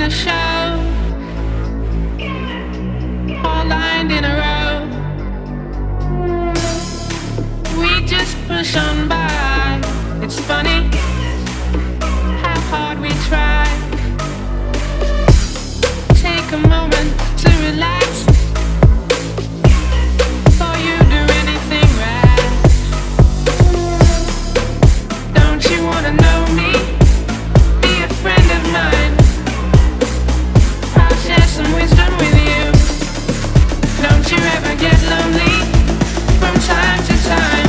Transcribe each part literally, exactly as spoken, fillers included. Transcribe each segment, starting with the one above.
a show, all lined in a row. We just push on by. It's funny how hard we try. Take a moment to relax before you do anything rash. Don't you wanna know me? Be a friend of mine. I'll share some wisdom with you. Don't you ever get lonely from time to time.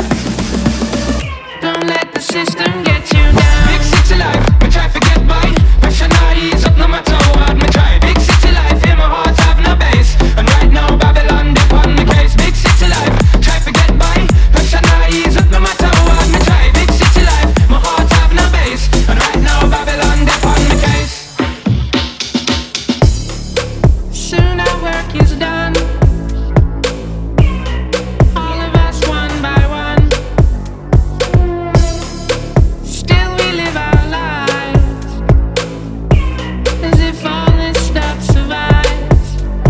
Don't let the system get you down. Big city life, me try to get by. Pressure not ease up no matter how hard me try. Big city life, in my heart have no base. And right now Babylon dip on the case. Big city life, try to get by. Pressure not ease up no matter how hard me try. Big city life, my heart have no base. And right now Babylon dip on the case. Soon our work is done. All of us one by one. Still we live our lives as if all this stuff survives.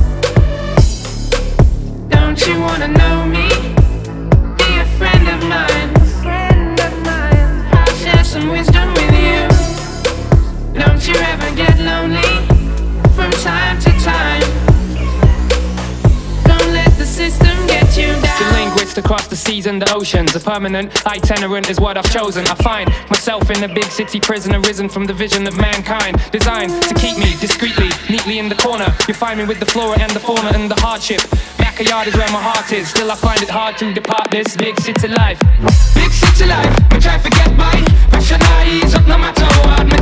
Don't you wanna know me? Be a friend of mine. A friend of mine. I'll share some wisdom with you. Don't you ever get lonely from time to time. Don't let the system get you down. The linguist across the seas and the oceans. A permanent itinerant is what I've chosen. I find myself in a big city prison, arisen from the vision of mankind, designed to keep me discreetly, neatly in the corner. You find me with the flora and the fauna and the hardship. Backyard is where my heart is. Still I find it hard to depart this big city life. Big city life, me try to get by. Pressure not ease up no matter how hard